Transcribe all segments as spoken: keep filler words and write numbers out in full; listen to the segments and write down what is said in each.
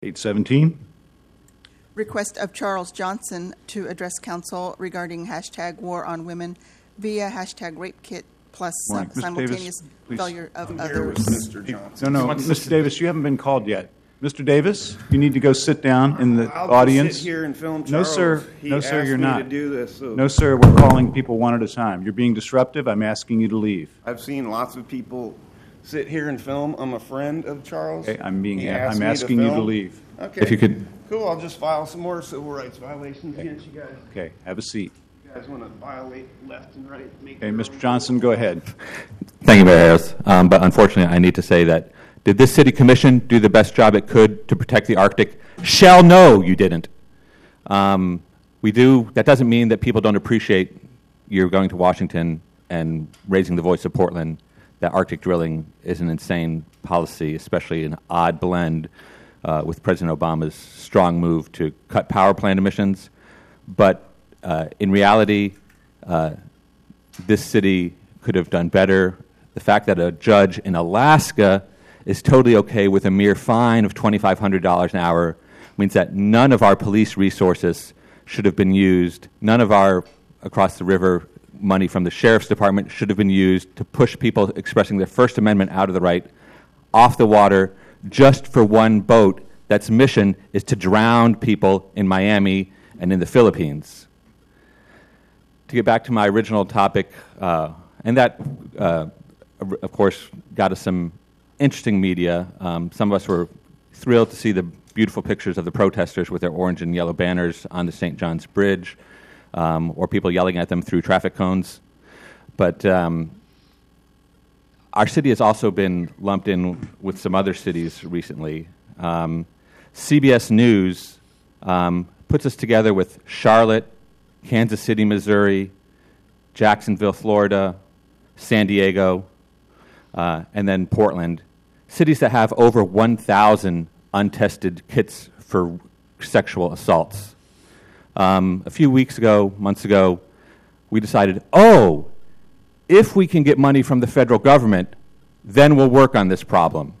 eight seventeen. Request of Charles Johnson to address council regarding hashtag war on women via hashtag rape kit plus Morning. sim- Mister simultaneous Davis, please. failure of I'm here with others. Mister Johnson. No, no, Wants Mister to- Davis, you haven't been called yet. Mister Davis, you need to go sit down in the I'll just audience. sit here and film No, Charles. sir. He No, sir, asked you're me not. to do this, so No, sir, we're calling people one at a time. You're being disruptive. I'm asking you to leave. I've seen lots of people sit here and film. I'm a friend of Charles. Okay, I'm being. He asked I'm me to asking you to film. leave. Okay. If you could. Cool. I'll just file some more civil rights violations against you guys. Okay, have a seat. You guys want to violate left and right? Make Okay, your Mister own Johnson, go ahead. Thank you, Mayor Harris. Um, but unfortunately, I need to say that did this city commission do the best job it could to protect the Arctic? Shall no, you didn't. Um, we do. That doesn't mean that people don't appreciate you going to Washington and raising the voice of Portland. That Arctic drilling is an insane policy, especially an odd blend uh, with President Obama's strong move to cut power plant emissions. But uh, in reality, uh, this city could have done better. The fact that a judge in Alaska is totally okay with a mere fine of twenty-five hundred dollars an hour means that none of our police resources should have been used, none of our across the river money from the sheriff's department should have been used to push people expressing their First Amendment out of the right off the water just for one boat that's mission is to drown people in Miami and in the Philippines. To get back to my original topic, uh, and that, uh, of course, got us some interesting media. Um, some of us were thrilled to see the beautiful pictures of the protesters with their orange and yellow banners on the Saint John's Bridge, um, or people yelling at them through traffic cones. But um, our city has also been lumped in with some other cities recently. Um, C B S News um, puts us together with Charlotte, Kansas City, Missouri, Jacksonville, Florida, San Diego, uh, and then Portland, cities that have over one thousand untested kits for sexual assaults. Um, a few weeks ago, months ago, we decided, oh, if we can get money from the federal government, then we'll work on this problem.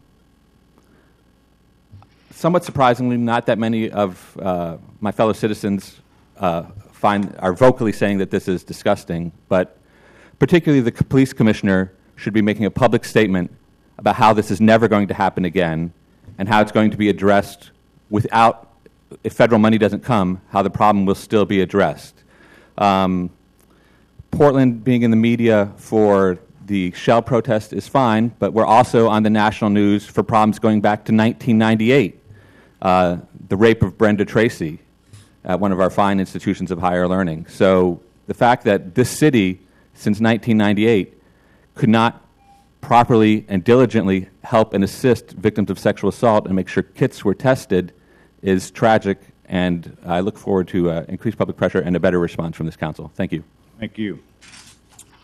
Somewhat surprisingly, not that many of uh, my fellow citizens uh, find are vocally saying that this is disgusting, but particularly the police commissioner should be making a public statement about how this is never going to happen again and how it's going to be addressed without, if federal money doesn't come, how the problem will still be addressed. Um, Portland being in the media for the Shell protest is fine, but we're also on the national news for problems going back to nineteen ninety-eight, uh, the rape of Brenda Tracy at one of our fine institutions of higher learning. So the fact that this city, since nineteen ninety-eight, could not properly and diligently help and assist victims of sexual assault and make sure kits were tested is tragic, and I look forward to uh, increased public pressure and a better response from this council. Thank you. Thank you.